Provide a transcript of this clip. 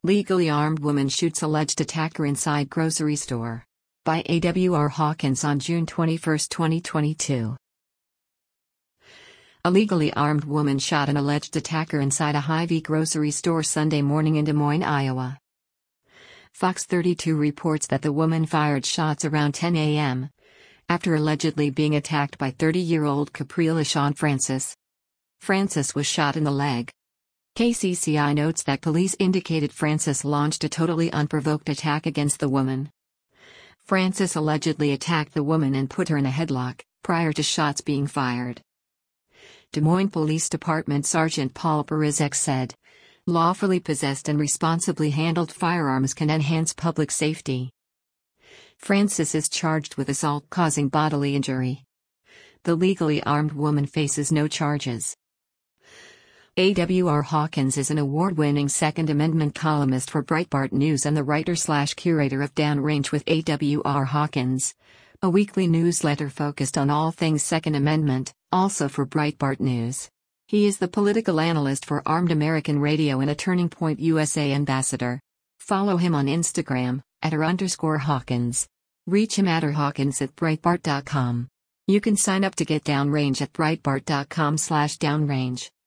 Legally armed woman shoots alleged attacker inside grocery store. By A.W.R. Hawkins on June 21, 2022. A legally armed woman shot an alleged attacker inside a Hy-Vee grocery store Sunday morning in Des Moines, Iowa. Fox 32 reports that the woman fired shots around 10 a.m. after allegedly being attacked by 30-year-old Capriel LaShawn Francis. Francis was shot in the leg. KCCI notes that police indicated Francis launched a totally unprovoked attack against the woman. Francis allegedly attacked the woman and put her in a headlock, prior to shots being fired. Des Moines Police Department Sergeant Paul Perizek said, "Lawfully possessed and responsibly handled firearms can enhance public safety." Francis is charged with assault causing bodily injury. The legally armed woman faces no charges. A.W.R. Hawkins is an award-winning Second Amendment columnist for Breitbart News and the writer/curator of Downrange with A.W.R. Hawkins, a weekly newsletter focused on all things Second Amendment, also for Breitbart News. He is the political analyst for Armed American Radio and a Turning Point USA ambassador. Follow him on Instagram, @r_Hawkins. Reach him at @Hawkins@Breitbart.com. You can sign up to get Downrange at Breitbart.com/Downrange.